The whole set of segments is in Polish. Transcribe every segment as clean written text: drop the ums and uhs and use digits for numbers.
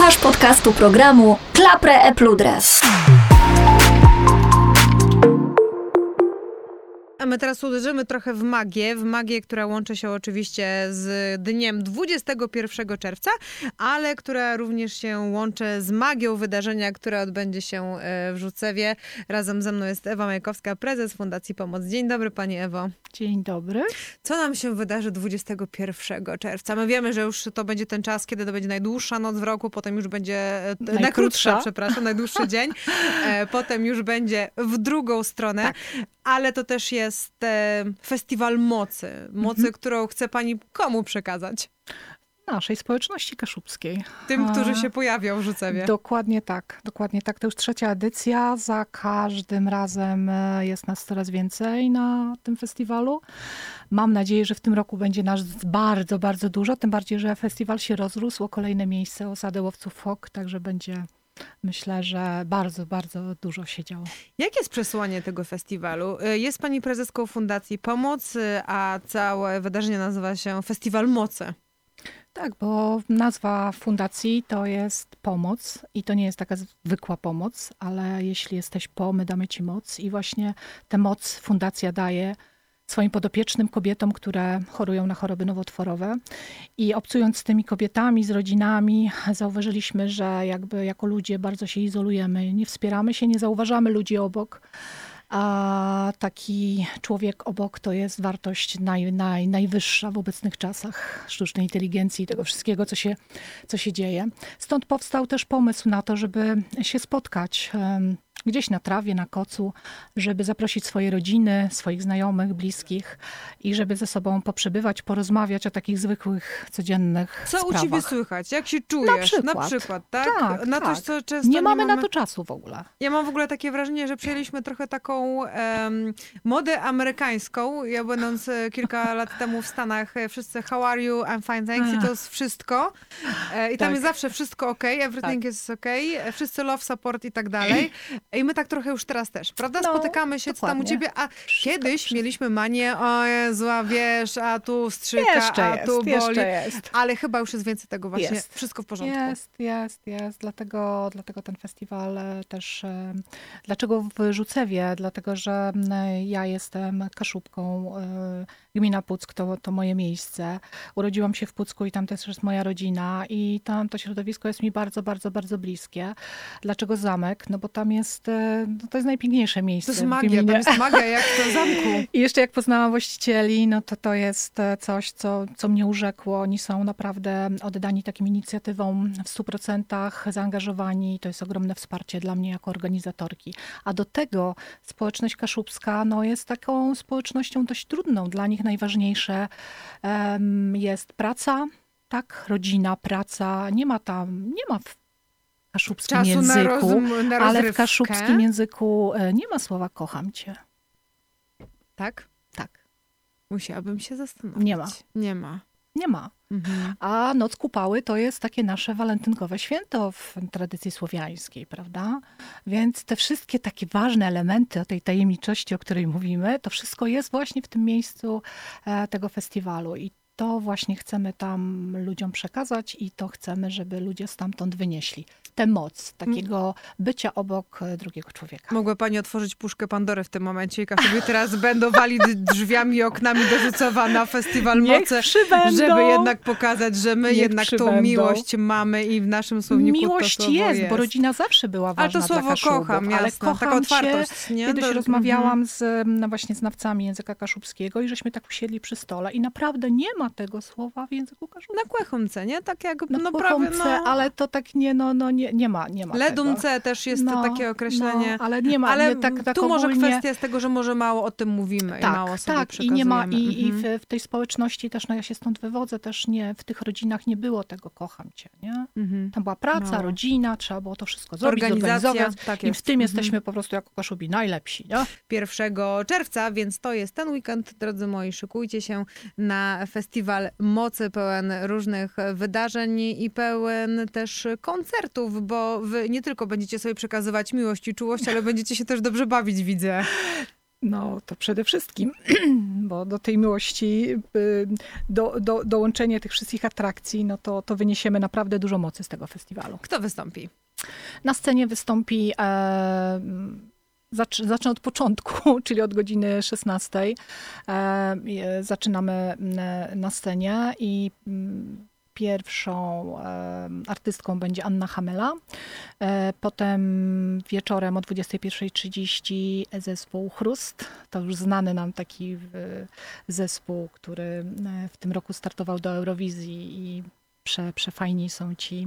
Słuchasz podcastu programu Klapre e Pludres. A my teraz uderzymy trochę w magię, która łączy się oczywiście z dniem 21 czerwca, ale która również się łączy z magią wydarzenia, które odbędzie się w Rzucewie. Razem ze mną jest Ewa Majkowska, prezes Fundacji Pomoc. Dzień dobry, pani Ewo. Dzień dobry. Co nam się wydarzy 21 czerwca? My wiemy, że już to będzie ten czas, kiedy to będzie najdłuższa noc w roku, potem już będzie najdłuższy dzień, potem już będzie w drugą stronę. Tak. Ale to też jest festiwal mocy, którą chce pani komu przekazać? Naszej społeczności kaszubskiej. Tym, którzy się pojawią w Rzucewie. Dokładnie tak. To już 3. edycja. Za każdym razem jest nas coraz więcej na tym festiwalu. Mam nadzieję, że w tym roku będzie nas bardzo, bardzo dużo. Tym bardziej, że festiwal się rozrósł o kolejne miejsce, osadę łowców fok, także będzie... Myślę, że bardzo, bardzo dużo się działo. Jakie jest przesłanie tego festiwalu? Jest pani prezeską Fundacji Pomoc, a całe wydarzenie nazywa się Festiwal Mocy. Tak, bo nazwa fundacji to jest pomoc i to nie jest taka zwykła pomoc, ale jeśli jesteś my damy ci moc i właśnie tę moc fundacja daje swoim podopiecznym kobietom, które chorują na choroby nowotworowe. I obcując z tymi kobietami, z rodzinami, zauważyliśmy, że jakby jako ludzie bardzo się izolujemy, nie wspieramy się, nie zauważamy ludzi obok. A taki człowiek obok to jest wartość najwyższa w obecnych czasach sztucznej inteligencji i tego wszystkiego, co się dzieje. Stąd powstał też pomysł na to, żeby się spotkać gdzieś na trawie, na kocu, żeby zaprosić swoje rodziny, swoich znajomych, bliskich i żeby ze sobą poprzebywać, porozmawiać o takich zwykłych, codziennych sprawach. Co u ciebie słychać? Jak się czujesz? Na przykład, tak? Tak. Coś, co często nie mamy na to czasu w ogóle. Ja mam w ogóle takie wrażenie, że przejęliśmy trochę taką modę amerykańską. Ja będąc kilka lat temu w Stanach, wszyscy how are you, I'm fine, thanks i to jest wszystko. I tam jest zawsze wszystko okej, everything is okej, wszyscy love, support i tak dalej. I my tak trochę już teraz też, prawda? Spotykamy się, co tam u ciebie, a kiedyś mieliśmy manię, o Jezu, a wiesz, a tu strzyka, a tu boli. Ale chyba już jest więcej tego właśnie, wszystko w porządku. Jest. Dlatego ten festiwal też, dlaczego w Rzucewie? Dlatego, że ja jestem Kaszubką, gmina Puck to moje miejsce. Urodziłam się w Pucku i tam też jest moja rodzina i tam to środowisko jest mi bardzo, bardzo, bardzo bliskie. Dlaczego zamek? No bo tam jest, to jest najpiękniejsze miejsce. To jest magia, tam jest magia jak w zamku. I jeszcze jak poznałam właścicieli, no to jest coś, co mnie urzekło. Oni są naprawdę oddani takim inicjatywom w 100% zaangażowani i to jest ogromne wsparcie dla mnie jako organizatorki. A do tego społeczność kaszubska jest taką społecznością dość trudną. Dla nich najważniejsze jest praca, tak, rodzina, praca. Nie ma w kaszubskim czasu języku, na ale w kaszubskim języku nie ma słowa kocham cię. Tak? Tak. Musiałabym się zastanowić. Nie ma. Mhm. A Noc Kupały to jest takie nasze walentynkowe święto w tradycji słowiańskiej, prawda? Więc te wszystkie takie ważne elementy o tej tajemniczości, o której mówimy, to wszystko jest właśnie w tym miejscu tego festiwalu. I to właśnie chcemy tam ludziom przekazać i to chcemy, żeby ludzie stamtąd wynieśli. Tę moc takiego bycia obok drugiego człowieka. Mogła pani otworzyć puszkę Pandory w tym momencie i Kaszubi teraz będą walić drzwiami i oknami do Rzucowa na Festiwal Mocy, żeby jednak pokazać, że my jednak tą miłość mamy i w naszym słowniku miłość to słowo jest. Bo rodzina zawsze była ważna ale to słowo dla Kaszubów. kocham, ale jasno, kocham taka otwartość. Nie? Kiedyś rozmawiałam z właśnie znawcami języka kaszubskiego i żeśmy tak usiedli przy stole i naprawdę nie ma tego słowa w języku kaszubskim. Na Kłechumce, nie? Tak jak prawie, ale to tak nie ma Ledumce tego. też jest takie określenie. Ale nie ma. Ale tak tu może ogólnie... kwestia z tego, że może mało o tym mówimy i mało sobie przekazujemy. I nie ma, i w tej społeczności też, ja się stąd wywodzę, też nie, w tych rodzinach nie było tego kocham cię, nie? Tam była praca, rodzina, trzeba było to wszystko zrobić, zorganizować. Tak i w tym jesteśmy po prostu jako Kaszubi najlepsi, nie? 1 czerwca, więc to jest ten weekend, drodzy moi, szykujcie się na festiwal mocy pełen różnych wydarzeń i pełen też koncertów, bo wy nie tylko będziecie sobie przekazywać miłość i czułość, ale będziecie się też dobrze bawić, widzę. No to przede wszystkim, bo do tej miłości dołączenie tych wszystkich atrakcji, no to wyniesiemy naprawdę dużo mocy z tego festiwalu. Kto wystąpi? Na scenie wystąpi, zacznę od początku, czyli od godziny 16. Zaczynamy na scenie i pierwszą artystką będzie Anna Hamela. Potem wieczorem o 21:30 zespół Chrust. To już znany nam taki zespół, który w tym roku startował do Eurowizji i przefajni są ci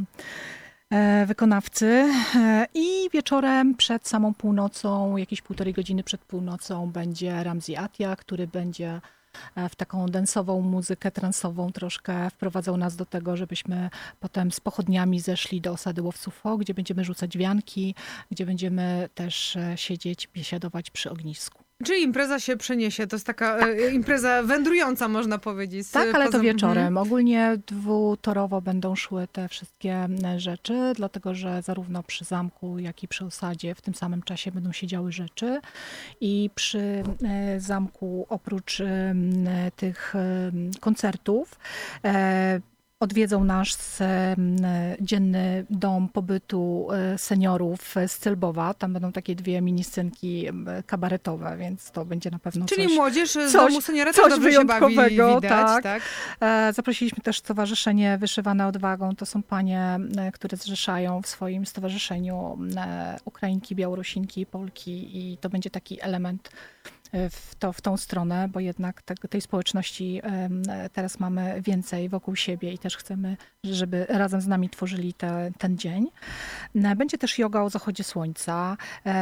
wykonawcy. I wieczorem przed samą północą, jakieś 1,5 godziny przed północą będzie Ramzi Atia, który będzie w taką densową muzykę, transową troszkę wprowadzał nas do tego, żebyśmy potem z pochodniami zeszli do osady Łowców Fok, gdzie będziemy rzucać wianki, gdzie będziemy też siedzieć, biesiadować przy ognisku. Czyli impreza się przeniesie, to jest taka impreza wędrująca, można powiedzieć. Tak, ale to wieczorem. Ogólnie dwutorowo będą szły te wszystkie rzeczy, dlatego że zarówno przy zamku, jak i przy osadzie w tym samym czasie będą się działy rzeczy. I przy zamku oprócz tych koncertów odwiedzą nasz dzienny dom pobytu seniorów z Celbowa. Tam będą takie 2 miniscenki kabaretowe, więc to będzie na pewno Czyli młodzież z domu seniora też dobrze się bawi, widać, tak? Zaprosiliśmy też Stowarzyszenie Wyszywane Odwagą. To są panie, które zrzeszają w swoim stowarzyszeniu Ukrainki, Białorusinki, Polki i to będzie taki element w tą stronę, bo jednak tej społeczności teraz mamy więcej wokół siebie i też chcemy, żeby razem z nami tworzyli ten dzień. Będzie też joga o zachodzie słońca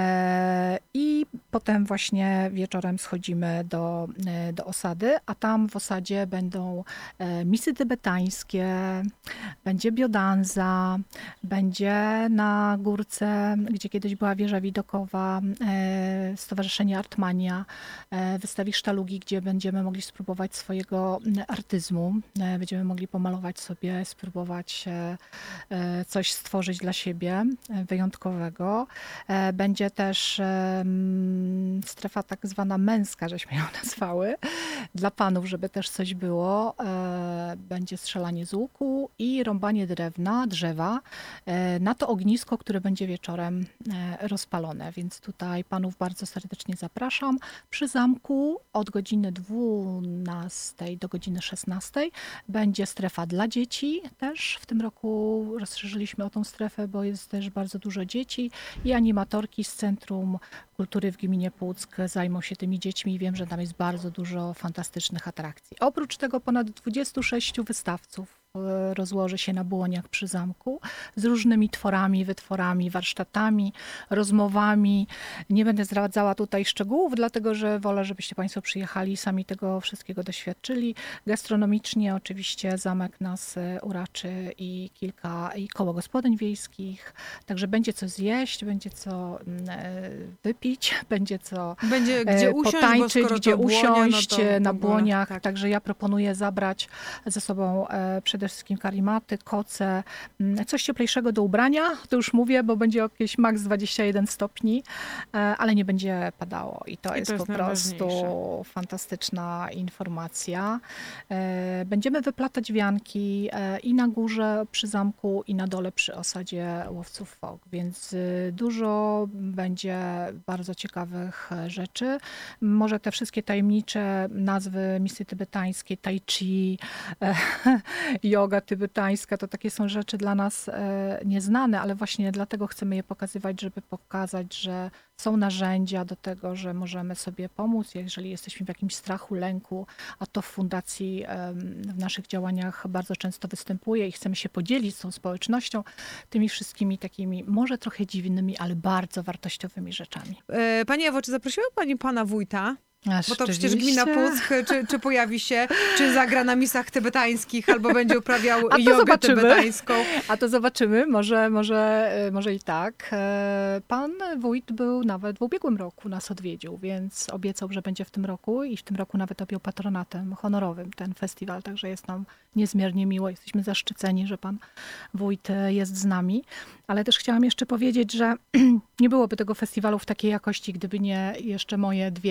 i potem właśnie wieczorem schodzimy do osady, a tam w osadzie będą misy tybetańskie, będzie biodanza, będzie na górce, gdzie kiedyś była wieża widokowa, Stowarzyszenie Artmania wystawi sztalugi, gdzie będziemy mogli spróbować swojego artyzmu. Będziemy mogli pomalować sobie, spróbować coś stworzyć dla siebie wyjątkowego. Będzie też strefa tak zwana męska, żeśmy ją nazwały, dla panów, żeby też coś było. Będzie strzelanie z łuku i rąbanie drzewa na to ognisko, które będzie wieczorem rozpalone. Więc tutaj panów bardzo serdecznie zapraszam. Przy zamku od godziny 12 do godziny 16 będzie strefa dla dzieci też. W tym roku rozszerzyliśmy o tą strefę, bo jest też bardzo dużo dzieci i animatorki z Centrum Kultury w gminie Puck zajmą się tymi dziećmi i wiem, że tam jest bardzo dużo fantastycznych atrakcji. Oprócz tego ponad 26 wystawców rozłoży się na błoniach przy zamku z różnymi tworami, wytworami, warsztatami, rozmowami. Nie będę zdradzała tutaj szczegółów, dlatego że wolę, żebyście Państwo przyjechali i sami tego wszystkiego doświadczyli. Gastronomicznie oczywiście zamek nas uraczy i koło gospodyń wiejskich, także będzie co zjeść, będzie co wypić, będzie gdzie usiąść, potańczyć, gdzie usiąść to na błoniach. tak. Także ja proponuję zabrać ze sobą przede wszystkim karimaty, koce, coś cieplejszego do ubrania, to już mówię, bo będzie jakieś maks 21 stopni, ale nie będzie padało i to jest po prostu fantastyczna informacja. Będziemy wyplatać wianki i na górze przy zamku i na dole przy osadzie Łowców Fok, więc dużo będzie bardzo ciekawych rzeczy. Może te wszystkie tajemnicze nazwy misy tybetańskie, tai chi, joga tybetańska, to takie są rzeczy dla nas nieznane, ale właśnie dlatego chcemy je pokazywać, żeby pokazać, że są narzędzia do tego, że możemy sobie pomóc, jeżeli jesteśmy w jakimś strachu, lęku, a to w fundacji w naszych działaniach bardzo często występuje i chcemy się podzielić z tą społecznością tymi wszystkimi takimi może trochę dziwnymi, ale bardzo wartościowymi rzeczami. Pani Ewo, czy zaprosiła Pani pana wójta? Bo to przecież Rzeczywiście. gmina Puck, czy pojawi się, czy zagra na misach tybetańskich, albo będzie uprawiał jogę tybetańską. A to zobaczymy, może i tak. Pan wójt był nawet w ubiegłym roku, nas odwiedził, więc obiecał, że będzie w tym roku i w tym roku nawet objął patronatem honorowym ten festiwal, także jest nam niezmiernie miło. Jesteśmy zaszczyceni, że pan wójt jest z nami. Ale też chciałam jeszcze powiedzieć, że nie byłoby tego festiwalu w takiej jakości, gdyby nie jeszcze moje 2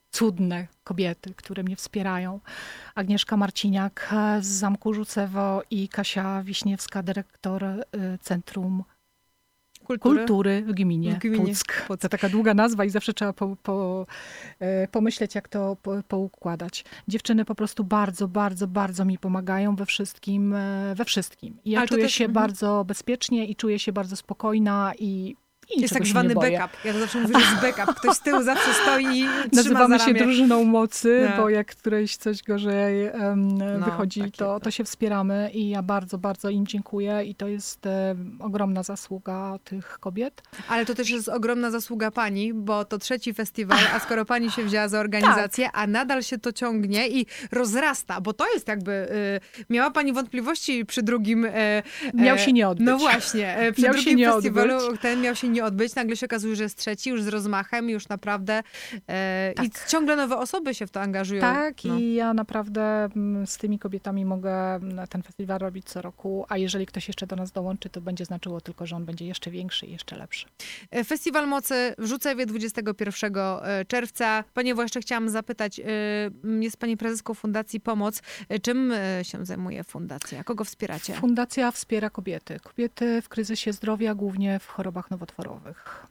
cudne kobiety, które mnie wspierają. Agnieszka Marciniak z Zamku Rzucewo i Kasia Wiśniewska, dyrektor Centrum Kultury w gminie Puck. To taka długa nazwa i zawsze trzeba pomyśleć, jak to poukładać. Dziewczyny po prostu bardzo, bardzo, bardzo mi pomagają we wszystkim. I ja czuję się bardzo bezpiecznie i czuję się bardzo spokojna i jest tak zwany backup. Ja to zawsze mówię, że jest backup. Ktoś z tyłu zawsze stoi i trzyma Nazywamy za się ramię. drużyną mocy, bo jak którejś coś gorzej wychodzi, tak to się wspieramy i ja bardzo, bardzo im dziękuję i to jest ogromna zasługa tych kobiet. Ale to też jest ogromna zasługa pani, bo to 3. festiwal, a skoro pani się wzięła za organizację, a nadal się to ciągnie i rozrasta, bo to jest jakby... miała pani wątpliwości przy drugim... miał się nie odbyć. No właśnie. Przy Miał drugim się nie festiwalu odbyć. ten miał się nie odbyć. Nagle się okazuje, że jest 3, już z rozmachem, już naprawdę... Tak. I ciągle nowe osoby się w to angażują. Tak, i ja naprawdę z tymi kobietami mogę ten festiwal robić co roku, a jeżeli ktoś jeszcze do nas dołączy, to będzie znaczyło tylko, że on będzie jeszcze większy i jeszcze lepszy. Festiwal Mocy w Rzucewie 21 czerwca. Panie Właszcze, chciałam zapytać, jest pani prezeską Fundacji Pomoc. Czym się zajmuje fundacja? Kogo wspieracie? Fundacja wspiera kobiety. Kobiety w kryzysie zdrowia, głównie w chorobach nowotworowych.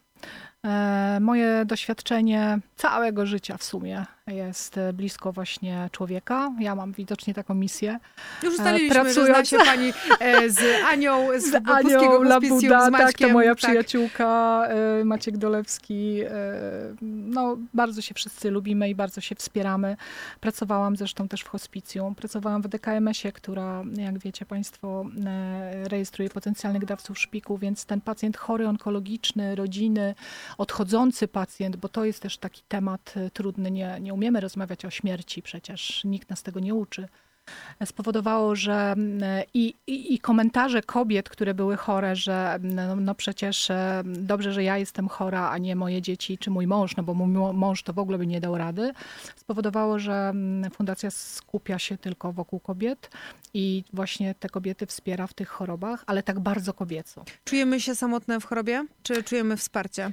Moje doświadczenie całego życia w sumie jest blisko właśnie człowieka. Ja mam widocznie taką misję. Już ustaliliśmy, że zna się pani z Anią, z Anią Puckiego Labuda, Hospicjum, z Maćkiem. tak, to moja przyjaciółka, Maciek Dolewski. No, bardzo się wszyscy lubimy i bardzo się wspieramy. Pracowałam zresztą też w hospicjum. Pracowałam w DKMS-ie, która, jak wiecie państwo, rejestruje potencjalnych dawców szpiku, więc ten pacjent chory onkologiczny, rodziny, odchodzący pacjent, bo to jest też taki temat trudny, nie umiemy rozmawiać o śmierci, przecież nikt nas tego nie uczy. Spowodowało, że i komentarze kobiet, które były chore, że no przecież dobrze, że ja jestem chora, a nie moje dzieci czy mój mąż, no bo mój mąż to w ogóle by nie dał rady, spowodowało, że fundacja skupia się tylko wokół kobiet i właśnie te kobiety wspiera w tych chorobach, ale tak bardzo kobieco. Czujemy się samotne w chorobie, czy czujemy wsparcie?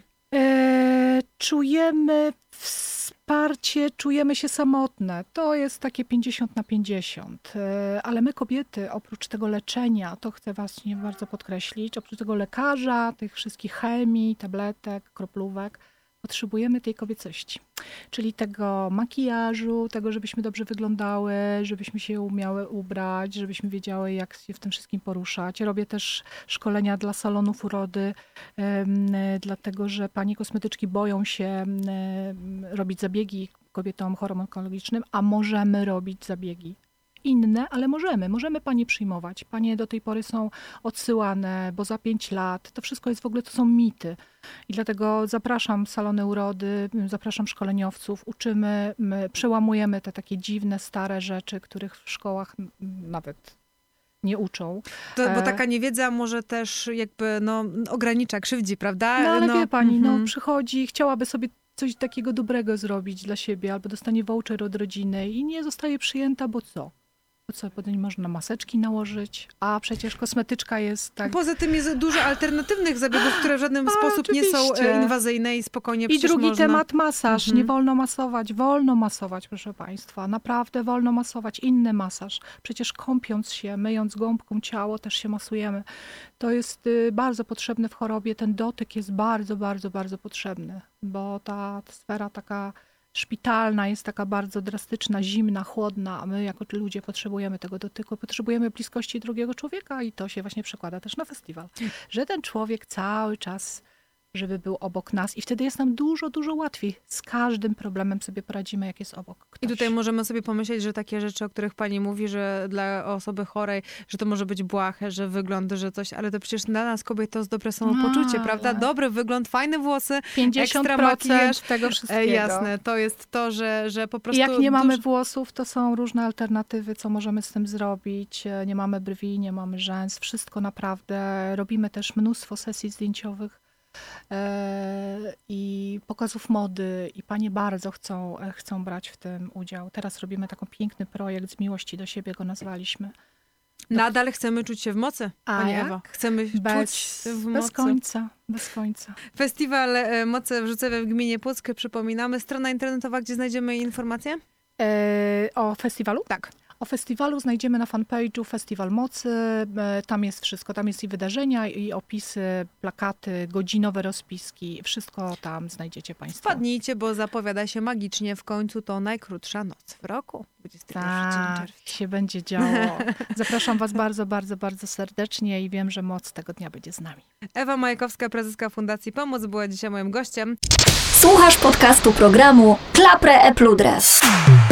Czujemy wsparcie, czujemy się samotne. To jest takie 50/50. Ale my kobiety, oprócz tego leczenia, to chcę właśnie bardzo podkreślić, oprócz tego lekarza, tych wszystkich chemii, tabletek, kroplówek, potrzebujemy tej kobiecości. Czyli tego makijażu, tego, żebyśmy dobrze wyglądały, żebyśmy się umiały ubrać, żebyśmy wiedziały, jak się w tym wszystkim poruszać. Robię też szkolenia dla salonów urody, dlatego że panie kosmetyczki boją się robić zabiegi kobietom chorym onkologicznym, a możemy robić zabiegi inne, ale możemy panie przyjmować. Panie do tej pory są odsyłane, bo za 5 lat, to wszystko jest w ogóle, to są mity. I dlatego zapraszam salony urody, zapraszam szkoleniowców, uczymy, przełamujemy te takie dziwne, stare rzeczy, których w szkołach nawet nie uczą. Bo taka niewiedza może też jakby ogranicza, krzywdzi, prawda? No ale wie pani, przychodzi, chciałaby sobie coś takiego dobrego zrobić dla siebie, albo dostanie voucher od rodziny i nie zostaje przyjęta, bo co? Potem można maseczki nałożyć, a przecież kosmetyczka jest tak... Poza tym jest dużo alternatywnych zabiegów, które w żaden sposób nie są inwazyjne i spokojnie I drugi można... temat, masaż. Nie wolno masować. Wolno masować, proszę państwa. Naprawdę wolno masować. Inny masaż. Przecież kąpiąc się, myjąc gąbką ciało, też się masujemy. To jest bardzo potrzebne w chorobie. Ten dotyk jest bardzo, bardzo, bardzo potrzebny, bo ta sfera taka szpitalna jest taka bardzo drastyczna, zimna, chłodna, a my jako ludzie potrzebujemy tego dotyku, potrzebujemy bliskości drugiego człowieka i to się właśnie przekłada też na festiwal. Że ten człowiek cały czas, żeby był obok nas i wtedy jest nam dużo, dużo łatwiej. Z każdym problemem sobie poradzimy, jak jest obok ktoś. I tutaj możemy sobie pomyśleć, że takie rzeczy, o których pani mówi, że dla osoby chorej, że to może być błahe, że wygląd, że coś, ale to przecież dla nas kobiet to jest dobre samopoczucie, prawda? Dobry wygląd, fajne włosy, 50% ekstra makijaż. tego wszystkiego. Jasne, to jest to, że po prostu... Jak nie mamy włosów, to są różne alternatywy, co możemy z tym zrobić. Nie mamy brwi, nie mamy rzęs, wszystko naprawdę. Robimy też mnóstwo sesji zdjęciowych i pokazów mody i panie bardzo chcą brać w tym udział. Teraz robimy taki piękny projekt z miłości do siebie, go nazwaliśmy. Nadal chcemy czuć się w mocy, A Pani jak? Ewo. Chcemy czuć w mocy. Bez końca. Festiwal Moce w Rzucewie w gminie Płock, przypominamy. Strona internetowa, gdzie znajdziemy informacje? O festiwalu? Tak. O festiwalu znajdziemy na fanpage'u Festiwal Mocy. Tam jest wszystko. Tam jest i wydarzenia, i opisy, plakaty, godzinowe rozpiski. Wszystko tam znajdziecie Państwo. Wpadnijcie, bo zapowiada się magicznie. W końcu to najkrótsza noc w roku. 21 Tak, czerwca. się będzie działo. Zapraszam Was bardzo, bardzo, bardzo serdecznie i wiem, że moc tego dnia będzie z nami. Ewa Majkowska, prezeska Fundacji Pomoc, była dzisiaj moim gościem. Słuchasz podcastu programu Klapre Epludres.